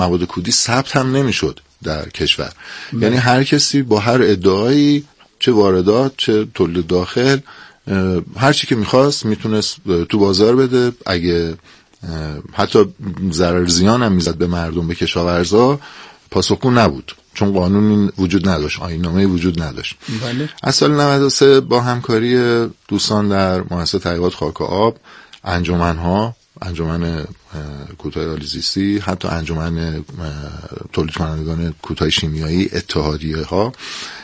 مواد کودی ثبت هم نمیشد در کشور. یعنی هر کسی با هر ادعایی، چه واردات چه تولید داخل، هر چی که میخواست میتونست تو بازار بده. اگه حتی ضرر زیان هم میزد به مردم، به کشاورزا، پاسخگو نبود، چون قانونی وجود نداشت، آیین‌نامه‌ای وجود نداشت. بله. از سال 93 با همکاری دوستان در مؤسسه تحقیقات خاک و آب، انجمن‌ها، انجمن کوتاه آلیزیستی، حتی انجمن تولید کنندگان کوتاه شیمیایی، اتحادیه‌ها،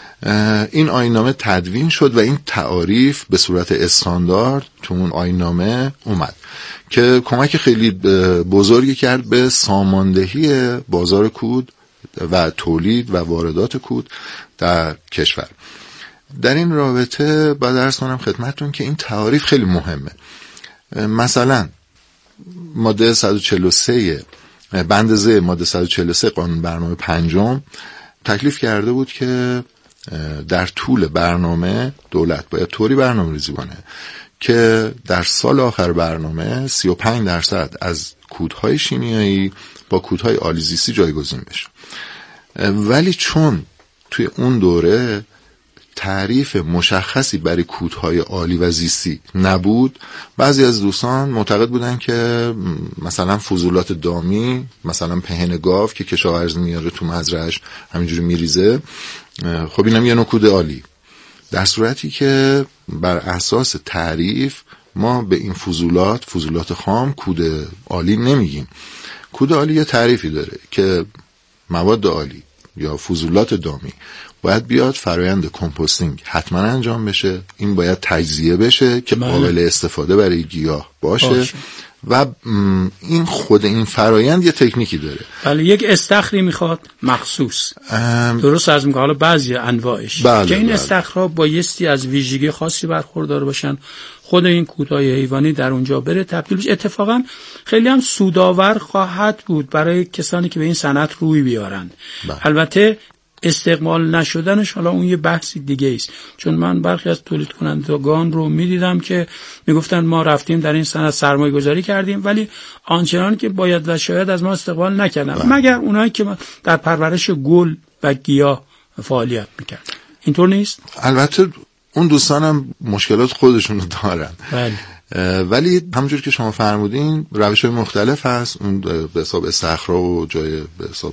این آیین‌نامه تدوین شد و این تعاریف به صورت استاندارد تو اون آیین‌نامه اومد که کمک خیلی بزرگی کرد به ساماندهی بازار کود و تولید و واردات کود در کشور. در این رابطه باید عرض کنم خدمتتون که این تعاریف خیلی مهمه. مثلا ماده 143 بند ز ماده 143 قانون برنامه پنجم تکلیف کرده بود که در طول برنامه دولت باید طوری برنامه‌ریزی کنه که در سال آخر برنامه 35% از کودهای شیمیایی با کودهای آلیزیستی جایگزین بشه. ولی چون توی اون دوره تعریف مشخصی برای کودهای آلی و زیستی نبود، بعضی از دوستان معتقد بودن که مثلا فضولات دامی، مثلا پهن گاو که کشاورز میاره تو مزرعه‌اش همینجوری میریزه، خب اینم یه نوع کود آلی، در صورتی که بر اساس تعریف ما به این فضولات خام کود آلی نمیگیم. کود آلی یه تعریفی داره که مواد آلی یا فضولات دامی باید بیاد فرایند کمپوستینگ حتما انجام بشه، این باید تجزیه بشه که قابل استفاده برای گیاه باشه. و این خود این فرایند یه تکنیکی داره. بله، یک استخری میخواد مخصوص، درست از میگه، حالا بعضی انواعش که این استخرها بایستی از ویژگی خاصی برخوردار باشن، خود این کودهای حیوانی در اونجا بره تبدیل بشه. اتفاقا خیلی هم سودآور خواهد بود برای کسانی که به این صنعت روی بیارند. البته استقبال نشدنش حالا اون یه بحثی دیگه است، چون من برخی از تولید کنندگان رو میدیدم که میگفتن ما رفتیم در این صنعت سرمایه گذاری کردیم ولی آنچنان که باید و شاید از ما استقبال نکردن، مگر اونایی که در پرورش گل و گیاه فعالیت میکردن. اینطور نیست؟ البته اون دوستانم مشکلات خودشونو دارن. بله. ولی همونجور که شما فرمودین روش‌های مختلف هست. اون به حساب استخرها و جای به حساب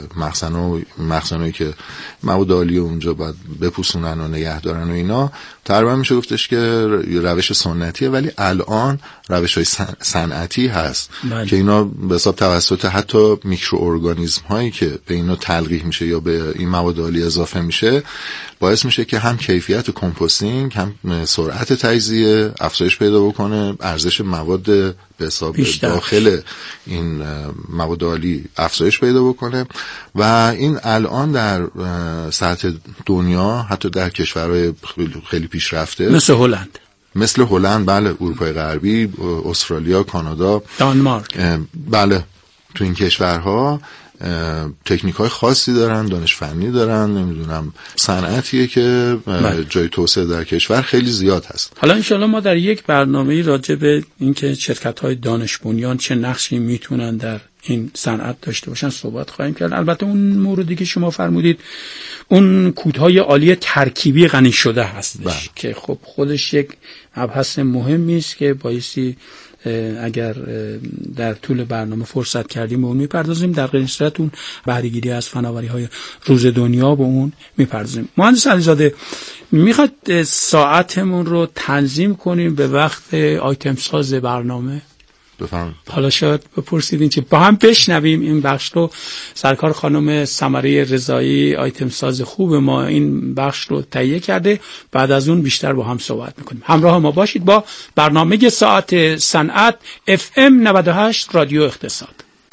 مخزنایی که مواد آلی اونجا باید بپوسونن و نگه دارن و اینا، تقریبا میشه گفتش که روش سنتیه، ولی الان روش‌های صنعتی هست که اینا به حساب توسط حتی میکروارگانیسم هایی که به اینا تلقیح میشه یا به این مواد آلی اضافه میشه باعث میشه که هم کیفیت کمپوستینگ هم سرعت تجزیه افزایش پیدا بکنه، ارزش مواد به حساب داخل این مواد آلی افزایش پیدا بکنه. و این الان در سطح دنیا حتی در کشورهای خیلی پیشرفته مثل هلند، بله، اروپای غربی، استرالیا، کانادا، دانمارک، بله، تو این کشورها تکنیک‌های خاصی دارن، دانش فنی دارن، نمیدونم صنعتیه که جای توسعه در کشور خیلی زیاد هست. حالا انشالله ما در یک برنامه راجع به اینکه شرکت‌های دانش بنیان چه نقشی میتونن در این صنعت داشته باشن صحبت خواهیم کرد. البته اون موردی که شما فرمودید اون کودهای عالی ترکیبی غنی شده هستش که خب خودش یک مبحث مهمی است که بایستی اگر در طول برنامه فرصت کردیم به اون میپردازیم، در غیر این صورت اون بهره‌گیری از فناوری‌های روز دنیا به اون میپردازیم. مهندس علیزاده، میخواد ساعتمون رو تنظیم کنیم به وقت آیتم ساز برنامه؟ بفرمایید. حالا شاید بپرسیدین چه با هم بشنویم این بخش رو. سرکار خانم سمره رضایی آیتم ساز خوب ما این بخش رو تهیه کرده، بعد از اون بیشتر با هم صحبت میکنیم. همراه ما باشید با برنامه ساعت صنعت FM 98 رادیو اقتصاد.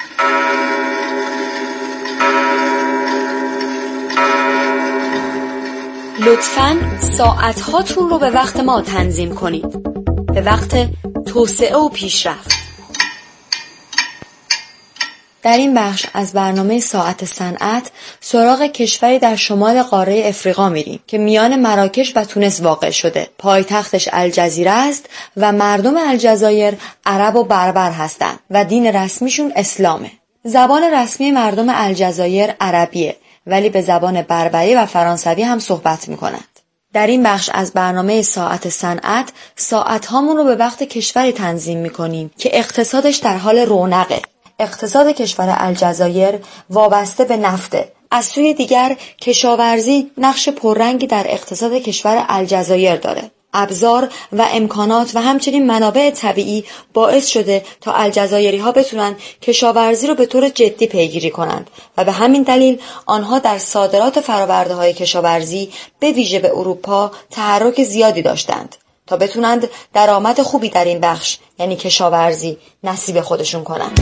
لطفاً ساعت هاتون رو به وقت ما تنظیم کنید، به وقت توسعه و پیشرفت. در این بخش از برنامه ساعت صنعت سراغ کشوری در شمال قاره افریقا میریم که میان مراکش و تونس واقع شده. پایتختش الجزیره است و مردم الجزایر عرب و بربر هستند و دین رسمیشون اسلامه. زبان رسمی مردم الجزایر عربیه، ولی به زبان بربری و فرانسوی هم صحبت میکنند. در این بخش از برنامه ساعت صنعت، ساعت هامون رو به وقت کشوری تنظیم میکنیم که اقتصادش در حال رونقه. اقتصاد کشور الجزایر وابسته به نفته. از سوی دیگر کشاورزی نقش پررنگی در اقتصاد کشور الجزایر داره. ابزار و امکانات و همچنین منابع طبیعی باعث شده تا الجزایری ها بتونن کشاورزی رو به طور جدی پیگیری کنند و به همین دلیل آنها در صادرات فرآورده های کشاورزی به ویژه به اروپا تحرک زیادی داشتند تا بتونند درآمد خوبی در این بخش یعنی کشاورزی نصیب خودشون کنند.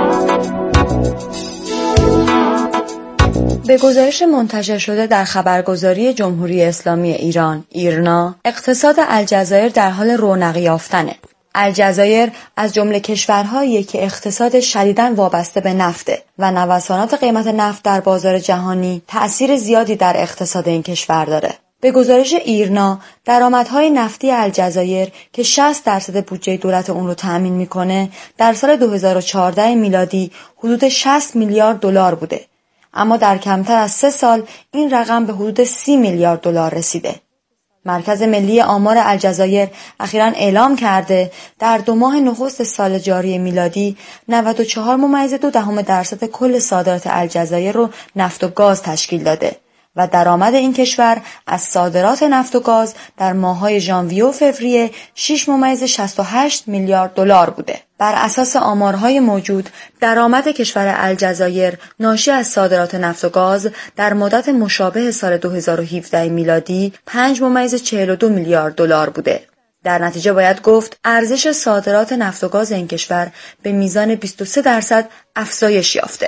به گزارش منتشر شده در خبرگزاری جمهوری اسلامی ایران ایرنا، اقتصاد الجزایر در حال رونق یافتنه. الجزایر از جمله کشورهایی که اقتصاد شدیداً وابسته به نفته و نوسانات قیمت نفت در بازار جهانی تأثیر زیادی در اقتصاد این کشور داره. به گزارش ایرنا، درآمدهای نفتی الجزایر که 60% بودجه دولت اون رو تأمین میکنه، در سال 2014 میلادی حدود 60 میلیارد دلار بوده. اما در کمتر از 3 سال این رقم به حدود 30 میلیارد دلار رسیده. مرکز ملی آمار الجزایر اخیراً اعلام کرده در 2 ماه نخست سال جاری میلادی 94.2% کل صادرات الجزایر رو نفت و گاز تشکیل داده و درآمد این کشور از صادرات نفت و گاز در ماه‌های ژانویه و فوریه 6.68 میلیارد دلار بوده. بر اساس آمارهای موجود، درآمد کشور الجزایر ناشی از صادرات نفت و گاز در مدت مشابه سال 2017 میلادی 5.42 میلیارد دلار بوده. در نتیجه باید گفت ارزش صادرات نفت و گاز این کشور به میزان 23% افزایش یافته.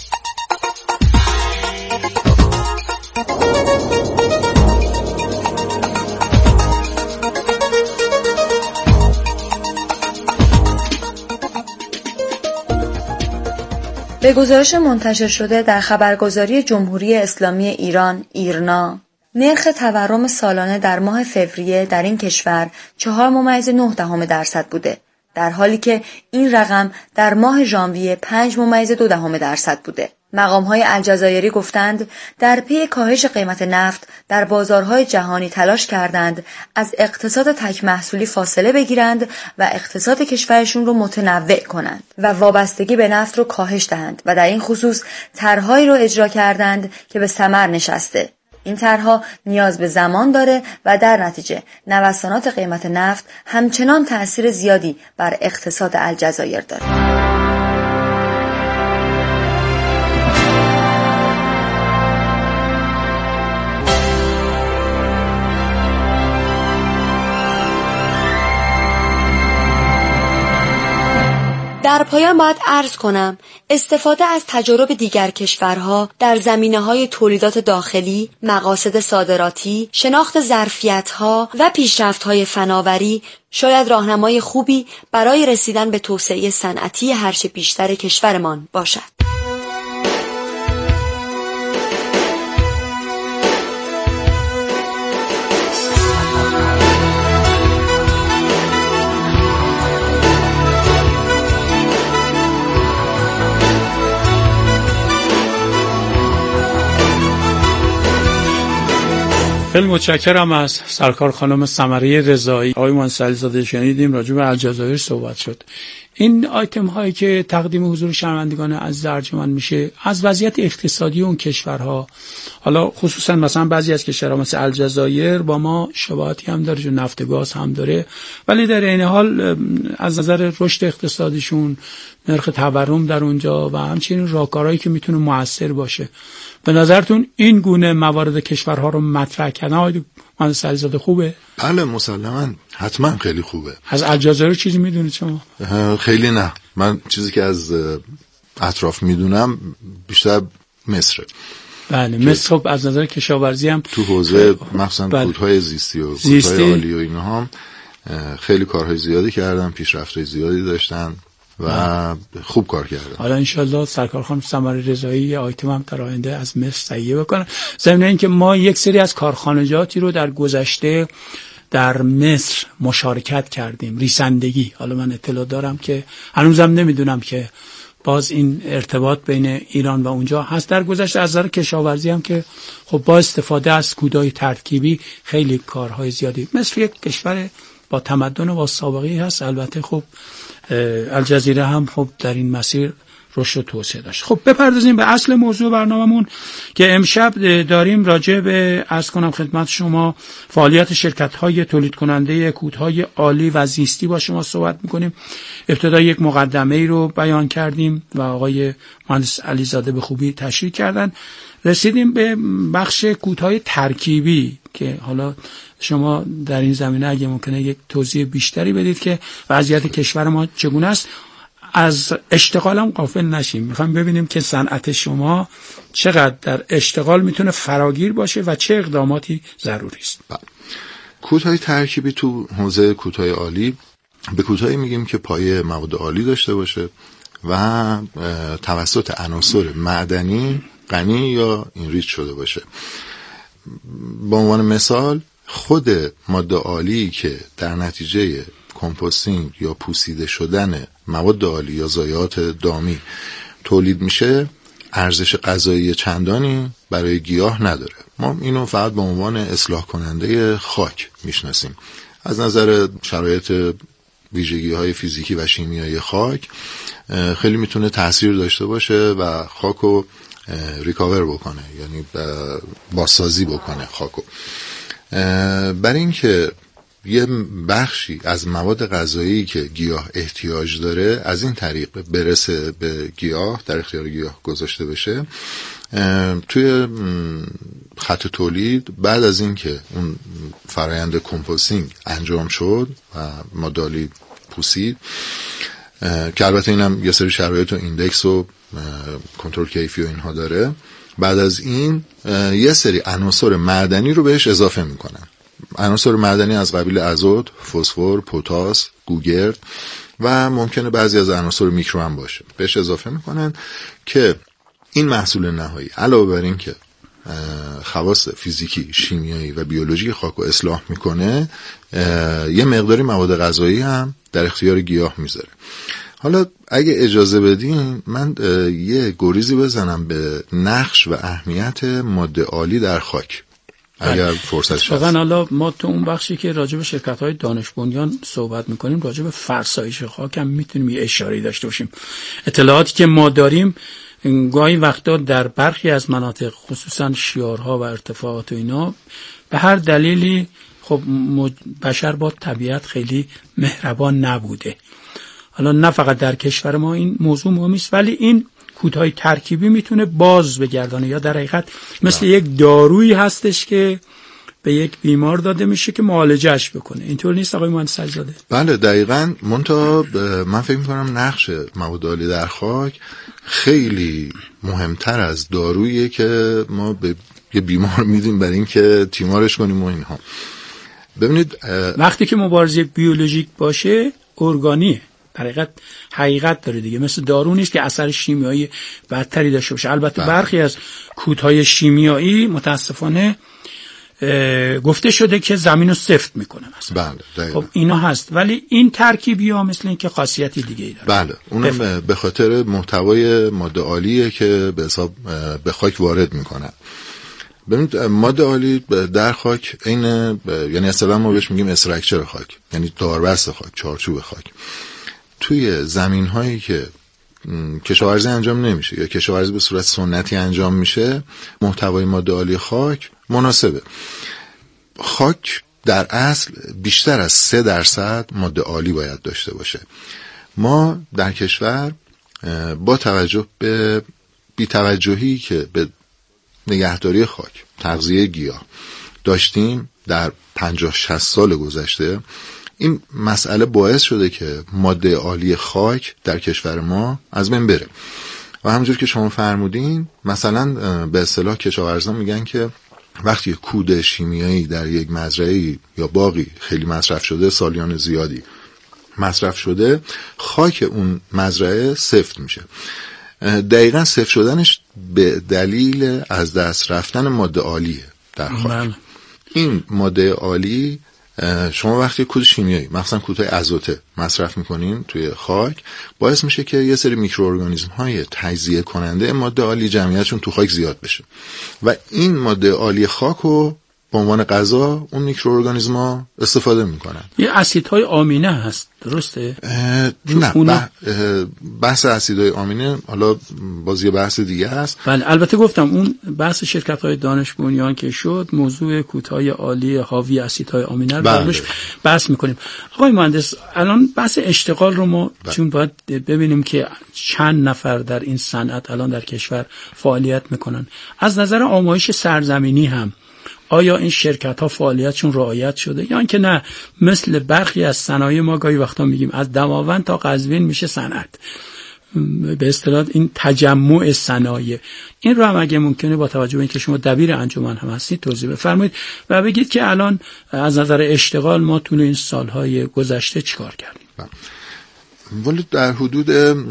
به گزارش منتشر شده در خبرگزاری جمهوری اسلامی ایران ایرنا، نرخ تورم سالانه در ماه فوریه در این کشور 4.9% بوده، در حالی که این رقم در ماه ژانویه 5.2% بوده. مقام‌های الجزایری گفتند در پی کاهش قیمت نفت در بازارهای جهانی تلاش کردند از اقتصاد تک محصولی فاصله بگیرند و اقتصاد کشورشون رو متنوع کنند و وابستگی به نفت رو کاهش دهند و در این خصوص طرحهایی رو اجرا کردند که به ثمر نشسته. این طرحها نیاز به زمان داره و در نتیجه نوسانات قیمت نفت همچنان تأثیر زیادی بر اقتصاد الجزایر داره. در پایان باید عرض کنم استفاده از تجارب دیگر کشورها در زمینه‌های تولیدات داخلی، مقاصد صادراتی، شناخت ظرفیت‌ها و پیشرفت‌های فناوری شاید راهنمای خوبی برای رسیدن به توسعه صنعتی هرچه بیشتر کشورمان باشد. خیلی متشکرم از سرکار خانم سمره رضایی. آقای منصلی‌زاده شنیدیم راجع به الجزایر صحبت شد. این آیتم هایی که تقدیم حضور شنوندگان عزیز ارجمند میشه از وضعیت اقتصادی اون کشورها، حالا خصوصا مثلا بعضی از کشورها مثل الجزایر با ما شباهتی هم داره، چون نفت گاز هم داره، ولی در این حال از نظر رشد اقتصادیشون، نرخ تورم در اونجا و همچنین راهکارهایی که میتونه موثر باشه، به نظرتون این گونه موارد کشورها رو مطرح کردن آقای منصلی‌زاده خوبه؟ بله مسلماً، حتما خیلی خوبه. از الجزایر چیزی میدونید شما؟ خیلی نه، من چیزی که از اطراف میدونم بیشتر مصره. بله مصر خب از نظر کشاورزی هم تو حوزه مخصوصا کودهای زیستی و کودهای عالی و اینها هم خیلی کارهای زیادی کردن، پیشرفت‌های زیادی داشتن و خوب کار کردن. حالا انشالله سرکار خانم سمره رضایی آیتم هم در آینده از مصر تهیه بکنن. ضمن اینکه ما یک سری از کارخانجاتی رو در گذشته در مصر مشارکت کردیم، ریسندگی. حالا من اطلاع دارم که هنوزم نمیدونم که باز این ارتباط بین ایران و اونجا هست. در گذشته از نظر کشاورزی هم که خب با استفاده از کودهای ترکیبی خیلی کارهای زیادی مثل یک کشور با تمدن و با سابقه هست. البته خب الجزیره هم خب در این مسیر رشد و توسعه داشت. خب بپردازیم به اصل موضوع برنامه‌مون که امشب داریم راجع به عرض کنم خدمت شما فعالیت شرکت‌های تولید کننده کودهای آلی و زیستی با شما صحبت می‌کنیم. ابتدا یک مقدمه‌ای رو بیان کردیم و آقای مهندس علیزاده به خوبی تشریح کردن. رسیدیم به بخش کودهای ترکیبی که حالا شما در این زمینه اگه ممکنه یک توضیح بیشتری بدید که وضعیت کشور ما چگونه است. از اشتغال هم غافل نشیم. میخوایم ببینیم که صنعت شما چقدر در اشتغال میتونه فراگیر باشه و چه اقداماتی ضروری است. کودهای ترکیبی تو حوزه کودهای آلی به کودهایی میگیم که پایه مواد آلی داشته باشه و توسط عناصر معدنی غنی یا اینریچ شده باشه. به عنوان مثال خود ماده آلی که در نتیجه کمپوستینگ یا پوسیده شدن مواد آلی یا ضایعات دامی تولید میشه ارزش غذایی چندانی برای گیاه نداره. ما اینو فقط به عنوان اصلاح کننده خاک میشناسیم. از نظر شرایط ویژگی‌های فیزیکی و شیمیایی خاک خیلی میتونه تاثیر داشته باشه و خاکو ریکاور بکنه، یعنی بازسازی بکنه خاکو. برای اینکه یه بخشی از مواد غذایی که گیاه احتیاج داره از این طریق برسه به گیاه، در اختیار گیاه گذاشته بشه، توی خط تولید بعد از این که اون فرایند کمپوستینگ انجام شد و مادالی پوسید که البته اینم یه سری شرایط و ایندکس و کنترل کیفی و اینها داره، بعد از این یه سری عناصر معدنی رو بهش اضافه میکنن. عناصر معدنی از قبیل ازوت، فسفر، پتاس، گوگرد و ممکنه بعضی از عناصر میکرو هم باشه بهش اضافه میکنن که این محصول نهایی علاوه بر این که خواص فیزیکی، شیمیایی و بیولوژی خاک رو اصلاح میکنه یه مقداری مواد غذایی هم در اختیار گیاه میذاره. حالا اگه اجازه بدین من یه گریزی بزنم به نقش و اهمیت ماده آلی در خاک اگر فرصتش هست. حالا ما تو اون بخشی که راجع به شرکت‌های دانش بنیان صحبت می‌کنیم راجع به فرسایش خاک هم می‌تونیم یه اشاره‌ای داشته باشیم. اطلاعاتی که ما داریم گاهی وقتا در برخی از مناطق خصوصا شیارها و ارتفاعات و اینا به هر دلیلی خب بشر با طبیعت خیلی مهربان نبوده. حالا نه فقط در کشور ما این موضوع مهمی است، ولی این کودهای ترکیبی میتونه باز بگردانه یا در حقیقت مثل یک دارویی هستش که به یک بیمار داده میشه که معالجهش بکنه. اینطور نیست آقای مهندس علیزاده؟ بله دقیقاً. من فکر میکنم نقش مواد آلی در خاک خیلی مهمتر از داروییه که ما به یه بیمار میدیم برای اینکه تیمارش کنیم و اینها. ببینید وقتی که مبارزه بیولوژیک باشه ارگانیه، در حقیقت داره دیگه، مثل دارو نیست که اثر شیمیایی بدتری داشته باشه. البته برخی از کودهای شیمیایی متاسفانه گفته شده که زمین رو سفت میکنه مثلا. بله خب اینا هست، ولی این ترکیبی ها مثل این که خاصیتی دیگه ای داره. بله اونم به خاطر محتوای ماده آلیه که به حساب به خاک وارد میکنن. ببینید ماده آلی در خاک یعنی اصلا ما بهش میگیم استراکچر خاک، یعنی داربست خاک، چارچوب خاک. توی زمین هایی که کشاورزی انجام نمیشه یا کشاورزی به صورت سنتی انجام میشه محتوای ماده آلی خاک مناسبه. خاک در اصل بیشتر از 3% ماده آلی باید داشته باشه. ما در کشور با توجه به بی‌توجهی که به نگهداری خاک، تغذیه گیاه داشتیم در 50-60 سال گذشته، این مسئله باعث شده که ماده آلی خاک در کشور ما از بین بره. و همونجور که شما فرمودین مثلا به اصطلاح کشاورزان میگن که وقتی کود شیمیایی در یک مزرعه یا باغی خیلی مصرف شده، سالیان زیادی مصرف شده، خاک اون مزرعه سفت میشه. دقیقاً سفت شدنش به دلیل از دست رفتن ماده آلیه در خاک. این ماده آلی شما وقتی کود شیمیایی مثلا کودهای آزوته مصرف میکنین توی خاک، باعث میشه که یه سری میکروارگانیسم های تجزیه کننده ماده آلی جمعیتشون تو خاک زیاد بشه و این ماده آلی خاک رو به عنوان غذا اون میکروارگانیسم‌ها استفاده میکنن. یه اسیدهای آمینه هست، درسته؟ نه، بحث اسیدهای آمینه حالا باز یه بحث دیگه هست. بله، البته گفتم اون بحث شرکت‌های دانش بنیان که شد موضوع کودهای عالی حاوی اسیدهای آمینه رو درش بحث میکنیم. آقای مهندس، الان بحث اشتغال رو ما چون باید ببینیم که چند نفر در این صنعت الان در کشور فعالیت میکنن، از نظر آمایش سرزمینی هم آیا این شرکت ها فعالیتشون رعایت شده یا اینکه نه مثل برخی از صنایع ما گاهی وقتا میگیم از دماوند تا قزوین میشه صنعت، به اصطلاح این تجمع صنایع، این رو هم اگه ممکنه با توجه به اینکه شما دبیر انجمن هم هستید توضیح بفرمایید و بگید که الان از نظر اشتغال ما طول این سالهای گذشته چیکار کردیم. ولی در حدود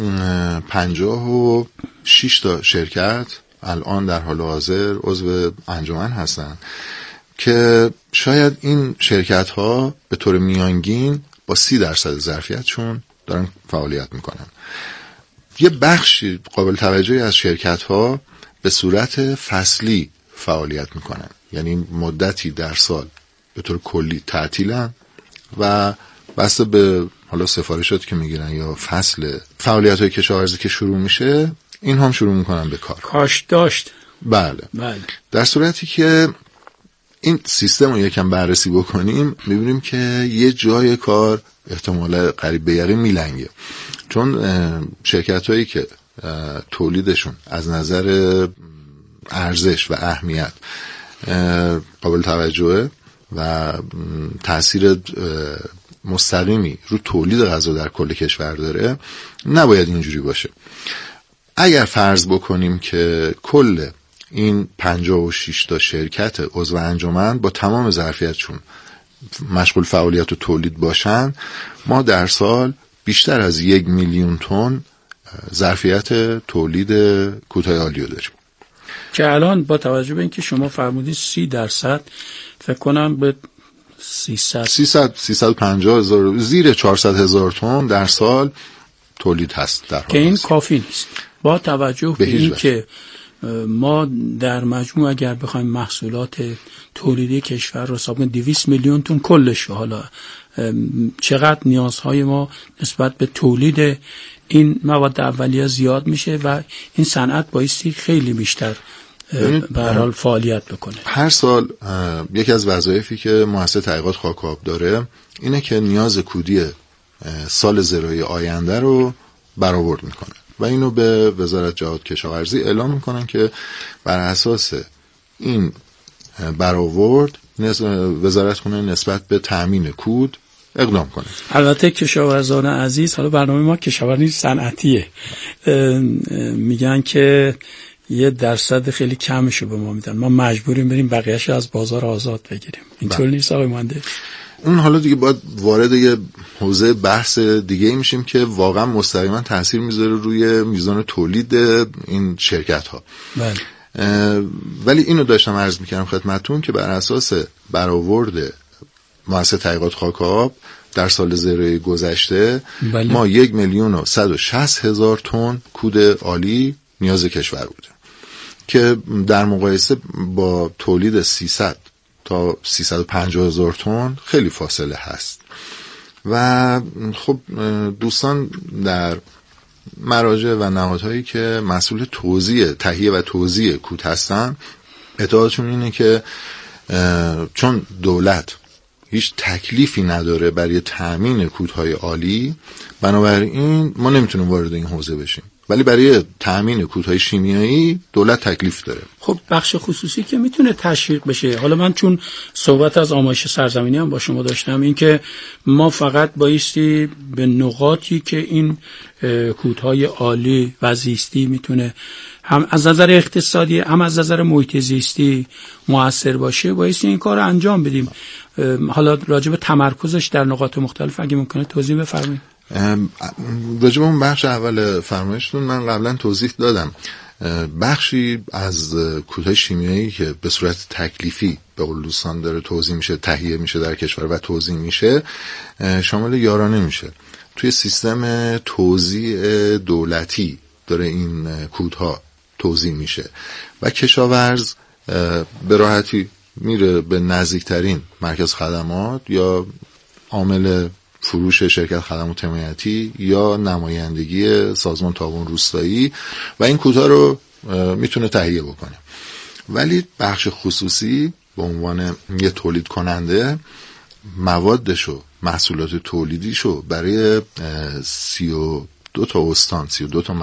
56 تا شرکت الان در حال حاضر عضو انجمن هستن که شاید این شرکت ها به طور میانگین با 30% ظرفیتشون دارن فعالیت میکنن. یه بخشی قابل توجهی از شرکت ها به صورت فصلی فعالیت میکنن، یعنی مدتی در سال به طور کلی تعطیلن و بسته به حالا سفارشاتی که میگیرن یا فصل فعالیت های کشاورزی که شروع میشه این هم شروع میکنن به کار. کاش داشت. بله. در صورتی که این سیستم رو یکم بررسی بکنیم میبینیم که یه جای کار احتمالا قریب به یقین میلنگه، چون شرکت هایی که تولیدشون از نظر ارزش و اهمیت قابل توجهه و تأثیر مستقیمی رو تولید غذا در کل کشور داره نباید اینجوری باشه. اگر فرض بکنیم که کل این 56 تا شرکت عضو انجمن با تمام ظرفیتشون مشغول فعالیت و تولید باشن، ما در سال بیشتر از 1 میلیون تن ظرفیت تولید کودهای آلیو داریم که الان با توجه به اینکه شما فرمودید 30% فکر کنم به 350 هزار زیر 400 هزار تن در سال تولید هست در که این کافی نیست با توجه به این که ما در مجموع اگر بخوایم محصولات تولیدی کشور رو حساب کنیم 200 میلیون تن کلش، حالا چقدر نیازهای ما نسبت به تولید این مواد اولیه زیاد میشه و این صنعت بایستی خیلی بیشتر به هر حال فعالیت بکنه. هر سال یکی از وظایفی که مؤسسه تحقیقات خاک و آب داره اینه که نیاز کودی سال زراعی آینده رو برآورد میکنه و اینو به وزارت جهاد کشاورزی اعلام میکنن که بر اساس این برآورد وزارت خونه نسبت به تامین کود اقدام کنه. البته کشاورزان عزیز، حالا برنامه ما کشاورزی صنعتیه، میگن که 1% خیلی کمشو به ما میدن، ما مجبوریم بریم بقیه‌اش از بازار آزاد بگیریم. اینطور نیست آقای مهندس؟ اون حالا دیگه باید وارد یه حوزه بحث دیگه میشیم که واقعا مستقیما تاثیر میذاره روی میزان تولید این شرکت ها. بله. ولی اینو داشتم عرض میکردم خدمتتون که بر اساس برآورد مؤسسه تحقیقات خاک و آب در سال زراعی گذشته بله. ما 1,160,000 تن کود آلی نیاز کشور بوده که در مقایسه با تولید 300 تا 350,000 تن خیلی فاصله هست و خب دوستان در مراجع و نهادهایی که مسئول تهیه و توزیع کود هستن ادعاشون اینه که چون دولت هیچ تکلیفی نداره برای تامین کودهای عالی، بنابراین ما نمیتونیم وارد این حوزه بشیم، ولی برای تامین کودهای شیمیایی دولت تکلیف داره. خب بخش خصوصی که میتونه تشویق بشه. حالا من چون صحبت از آمایش سرزمینی هم با شما داشتم، این که ما فقط بایستی به نقاطی که این کودهای عالی و زیستی میتونه هم از نظر اقتصادی هم از نظر محیط زیستی مؤثر باشه بایستی این کار رو انجام بدیم. حالا راجع به تمرکزش در نقاط مختلف اگه ممکنه توضیح بفرمایید. راجع به اون بخش اول فرمایشتون من قبلا توضیح دادم. بخشی از کودهای شیمیایی که به صورت تکلیفی به قول دوستان داره توزیع میشه، تهیه میشه در کشور و توزیع میشه، شامل یارانه میشه. توی سیستم توزیع دولتی داره این کودها توزیع میشه و کشاورز به راحتی میره به نزدیکترین مرکز خدمات یا عامل فروش شرکت خدمات حمایتی یا نمایندگی سازمان تعاون روستایی و این کودها رو میتونه تهیه بکنه. ولی بخش خصوصی به عنوان یه تولید کننده موادشو، محصولات تولیدیشو برای 32 تا استان، 32 تا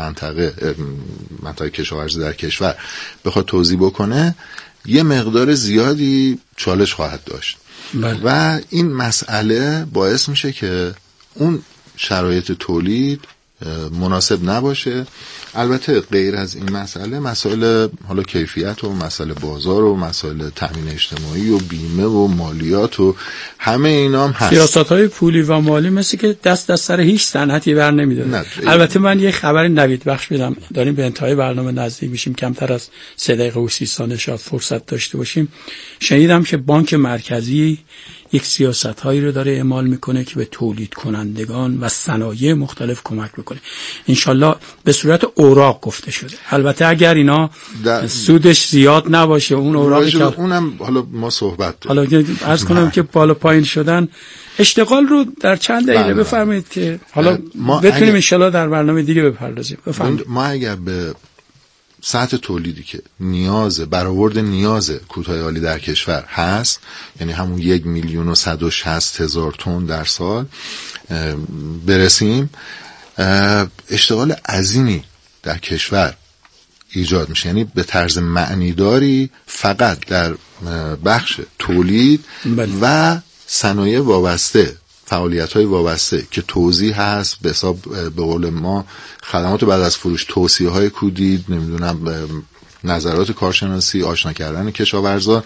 منطقه کشاورزی در کشور بخواد توزیع بکنه، یه مقدار زیادی چالش خواهد داشت. و این مسئله باعث میشه که اون شرایط تولید مناسب نباشه. البته غیر از این مسائل حالا کیفیت و مسائل بازار و مسائل تامین اجتماعی و بیمه و مالیات و همه اینا هم هست. سیاست‌های پولی و مالی مثل که دست سر هیچ صنعتی بر نمی‌داره. البته من یه خبر نوید بخش بدم، داریم به انتهای برنامه نزدیک میشیم، کمتر از 3 دقیقه و 30 ثانیه شاید فرصت داشته باشیم. شنیدم که بانک مرکزی یک سیاست‌هایی رو داره اعمال میکنه که به تولید کنندگان و صنایع مختلف کمک بکنه. انشالله به صورت اوراق گفته شده. البته اگر اینا سودش زیاد نباشه، اون اوراقی که اونم حالا ما صحبت حالا عرض کنم که بالا پایین شدن اشتغال رو در چند دقیقه بفرمایید که حالا بتونیم انشالله در برنامه دیگه بپردازیم. بفرمایید. ما اگر به سطح تولیدی که برآورد نیاز کودهای عالی در کشور هست، یعنی همون 1,160,000 تن در سال برسیم، اشتغال عظیمی در کشور ایجاد میشه. یعنی به طرز معنیداری فقط در بخش تولید و صنایع وابسته، فعالیت‌های وابسته که توزیع هست، به حساب به قول ما خدمات بعد از فروش، توصیه‌های کودید، نمیدونم نظرات کارشناسی، آشنا کردن کشاورزان،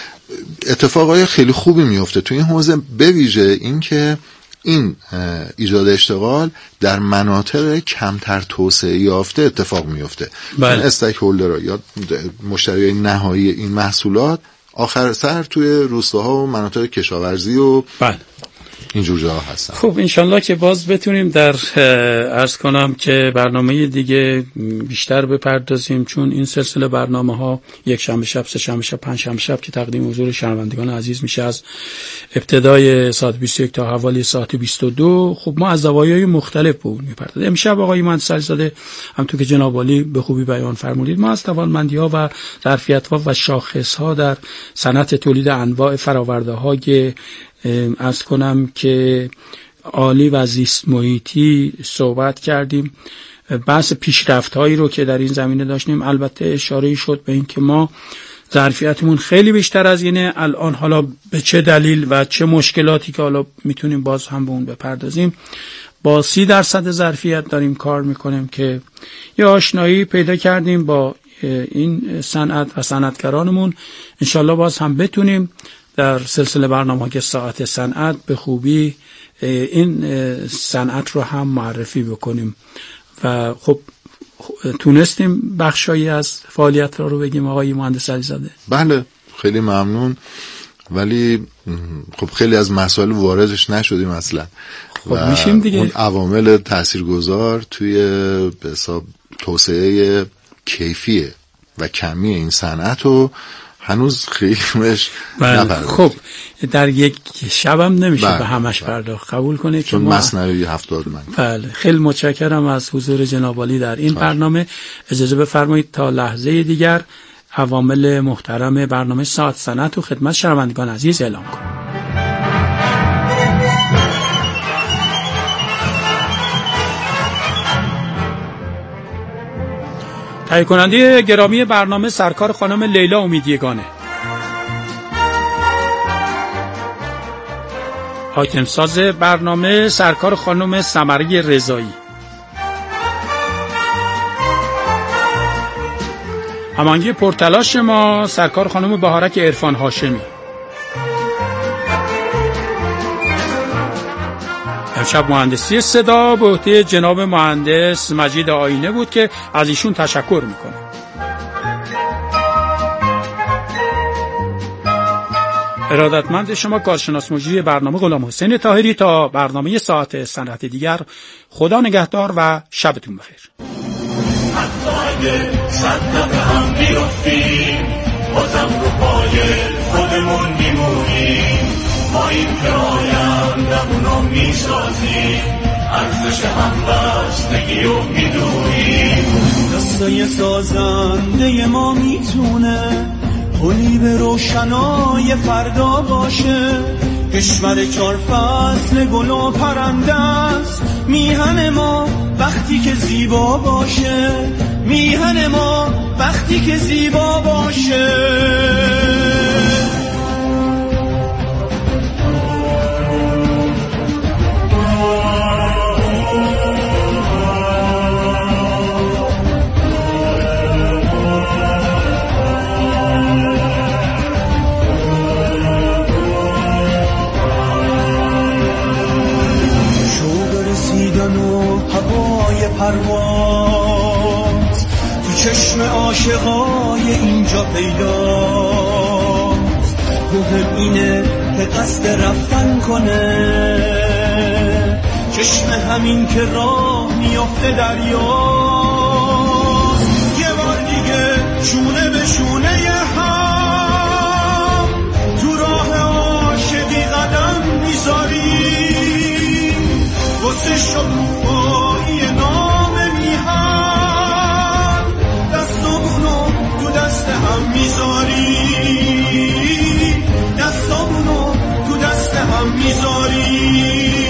اتفاقای خیلی خوبی میفته تو این حوزه. به ویژه این که این ایجاد اشتغال در مناطق کمتر توسعه یافته اتفاق میفته. استیک هولدرها یا مشتریای نهایی این محصولات آخر سر توی روستاها و مناطق کشاورزی و اینجور جاها هستن. خب انشالله که باز بتونیم در عرض کنم که برنامه دیگه بیشتر بپردازیم، چون این سلسله برنامه ها یک شنبه شب، سه شنبه شب، پنج شنبه شب که تقدیم حضور شنوندگان عزیز میشه از ابتدای ساعت 21 تا حوالی ساعت 22. خب ما از زوایای مختلف به اون میپردازیم. امشب آقای مهندس علیزاده همونطور که جناب عالی به خوبی بیان فرمودید، ما از توانمندی‌ها و ظرفیت‌ها و شاخص‌ها در صنعت تولید انواع فرآورده‌های عرض کنم که عالی و زیست محیطی صحبت کردیم. بحث پیشرفت‌هایی رو که در این زمینه داشتیم البته اشاره شد به این که ما ظرفیتمون خیلی بیشتر از اینه الان. حالا به چه دلیل و چه مشکلاتی که حالا میتونیم باز هم به اون بپردازیم. با 30% ظرفیت داریم کار میکنیم که یه آشنایی پیدا کردیم با این صنعت و صنعتگرانمون. انشالله باز هم بتونیم در سلسله برنامه‌ها که ساعت صنعت به خوبی این صنعت رو هم معرفی بکنیم و خب تونستیم بخشایی از فعالیت رو بگیم. آقای مهندس علیزاده. بله خیلی ممنون، ولی خب خیلی از مسائل واردش نشدیم اصلا. خب میشیم دیگه. اون عوامل تاثیرگذار توی به حساب توسعه کیفی و کمی این صنعت رو هنوز خیلی مش نپرداختیم. خب در یک شبم نمیشه به همش پرداخت. قبول کنید چون مثنوی 70 من. بله خیلی متشکرم از حضور جناب عالی در این برنامه. اجازه بفرمایید تا لحظه دیگر عوامل محترم برنامه ساعت صنعت و خدمت شنوندگان عزیز اعلام کنم. تهیه کننده گرامی برنامه سرکار خانم لیلا امیدیگانه، حاکم ساز برنامه سرکار خانم سمره رضایی، هماهنگی پرتلاش ما سرکار خانم بهارک عرفان هاشمی. امشب مهندسی صدا به عهده جناب مهندس مجید آینه بود که از ایشون تشکر میکنم. ارادتمند شما کارشناس مجری برنامه غلام حسین طاهری. تا برنامه ساعت صنعت دیگر، خدا نگهدار و شبتون بخیر. حتی اگه صد هم بیفتیم بازم رو پای خودمون میمونیم، ما این که آیندمونو میسازیم، ارزش همبستگی رو میدونیم. دستای سازنده ما میتونه پلی به روشنای فردا باشه، کشور 4 فصل گل و پرنده است، میهن ما وقتی که زیبا باشه، میهن ما وقتی که زیبا باشه. پرواز تو چشم عاشقای اینجا پیداست، مهم اینه که قصد رفتن کنه، چشم همین که راه میافته دریاست، یه بار دیگه شونه به شونه هم تو راه عاشقی قدم میذاریم، واسه شکوفایی هم میذاری، دستامونو تو دست هم میذاری.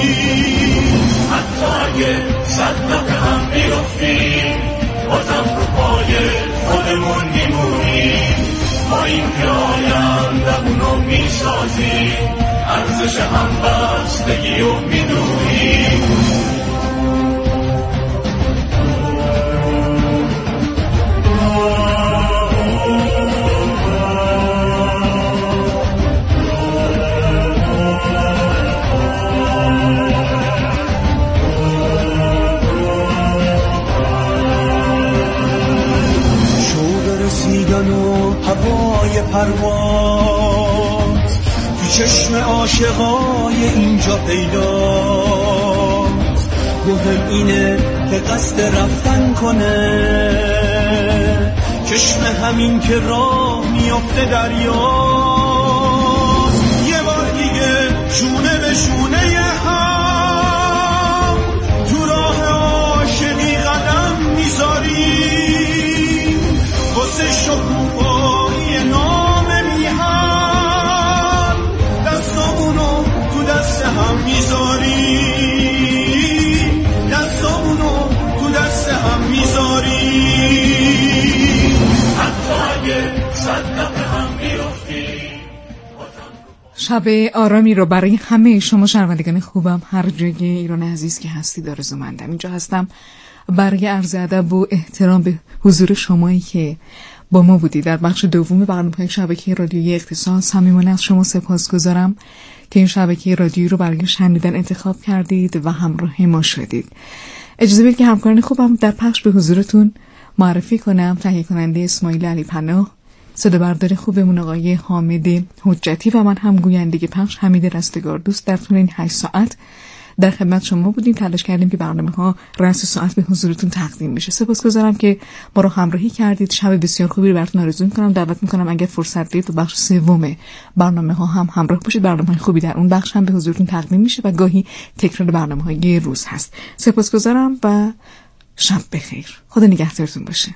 حتی اگه صد هم بیفتیم بازم رو پای خودمون میمونیم، ما این که آیندمونو میسازیم، ارزش همبستگی رو میدونیم. هوای پرواز تو چشم عاشقای اینجا پیداست، مهم اینه که قصد رفتن کنه، چشم همین که راه میافته دریاست، یه بار دیگه شونه به شونه هم تو راه عاشقی قدم میذاریم، واسه شکوفایی نام میهن دستامونو تو دست هم میذاریم، دستامونو تو دست هم میذاریم. حتی اگه صد هم بیفتیم. شب آرامی رو برای همه شما شنوندگان خوبم هر جای ایران عزیز که هستید آرزومندم. اینجا هستم برای عرض ادب و احترام به حضور شمایی که با ما بودید در بخش دوم برنامه‌های شبکه رادیویی اختصاص. صمیمانه از شما سپاسگزارم که این شبکه رادیویی رو برای شنیدن انتخاب کردید و همراه ما شدید. اجازه بدید که همکاران خوبم در پخش به حضورتون معرفی کنم. تهیه کننده اسماعیل علی پناه، صدا بردار خوبمون آقای حامد حجتی و من هم گوینده پخش حمید رستگار دوست در طول این 8 ساعت در خدمت شما بودیم. تلاش کردیم که برنامه‌ها رأس ساعت به حضورتون تقدیم بشه. سپاسگزارم که ما رو همراهی کردید. شب بسیار خوبی رو براتون آرزو می‌کنم. دعوت می‌کنم اگر فرصت دید تو بخش سوم برنامه‌ها هم همراه باشید. برنامه‌های خوبی در اون بخش هم به حضورتون تقدیم میشه و گاهی تکرار برنامه‌های روز هست. سپاسگزارم و شب بخیر. خدا نگهدارتون باشه.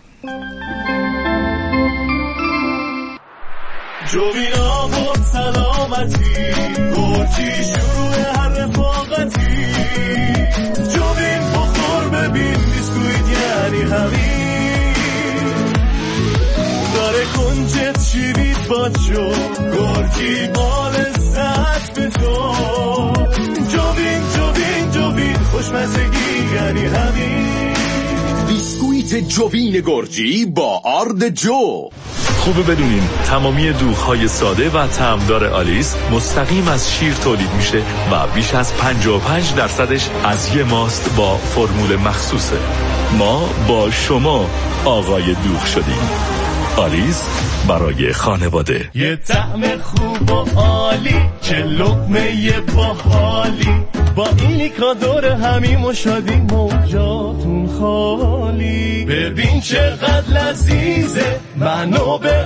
جوینا بود سلامتی گرچی شروع هر رفاقتی، جوین بخور ببین بیسکویت یعنی همین، داره کنجت شیرید باچو گرچی بال زد به تو، جوین خوشمزگی یعنی همین. بیسکویت جوین گرجی با آرد جو. خوبه بدونین تمامی دوغ‌های ساده و طعمدار آلیس مستقیم از شیر تولید میشه و بیش از 55% از یه ماست با فرمول مخصوصه. ما با شما آقای دوغ شدیم. آلیس برای خانواده. یه طعم خوب و عالی، چه لقمه باحالی، با اینی کادور همیم و شادی موجاتون خالی. ببین چقدر لذیذه، منو به